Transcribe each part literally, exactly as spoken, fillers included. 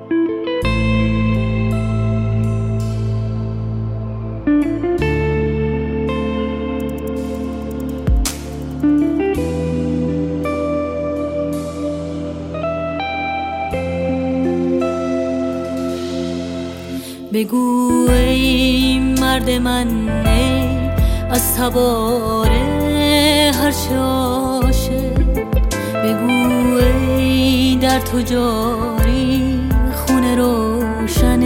بگو ای مرد من، ای از سوار هر چه عاشق، بگو ای در تو جاری خون روشن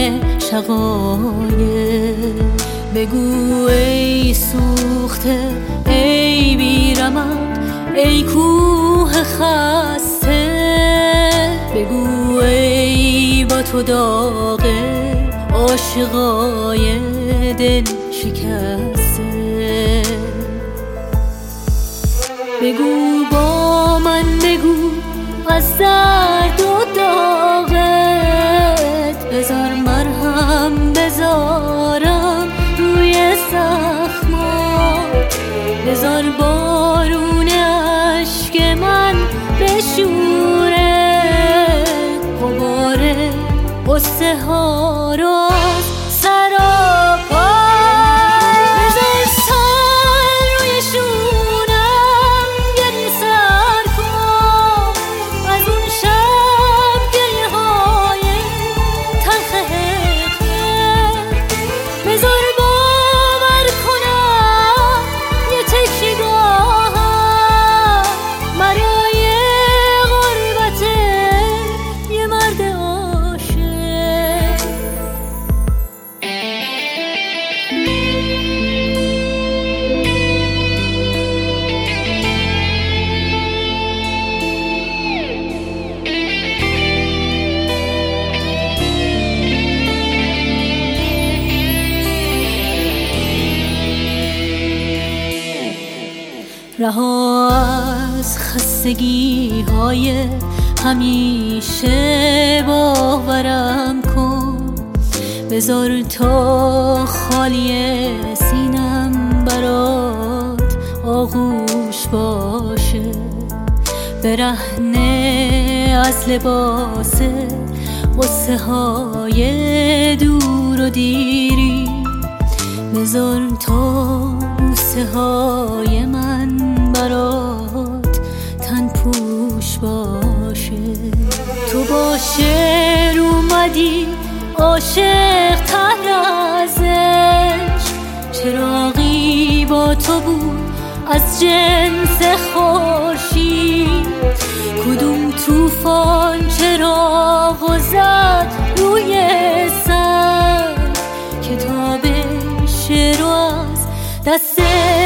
شقایق، بگو ای سوخته ای بیرمق ای کوه خسته، بگو ای با تو داغه عاشقای دل شکسته، بگو با من، بگو از درد و داغت، بذار مرهم بذارم روی زخمات، بذار بارون اشک من بشوره غبار قصه ها رو از سر پا، بذار سر روی شونم گریه سر کن از اون شب گریه های تلخ حقیقت، بذار باور کنم یه تکیگاهم برای غربت یه مرد رها از خستگی های همیشه باورم کن، بذار تا خالی سینم برات آغوش باشه، برهنه از لباس قصه های دور و دیری، بذار تا بوسه های من برات تن پوش باشه، تو با شعر اومدی عاشق تر ازش، چراغی با تو بود از جنس خورشید، کدوم طوفان چراغ زد روی سر، کتاب شعر از دست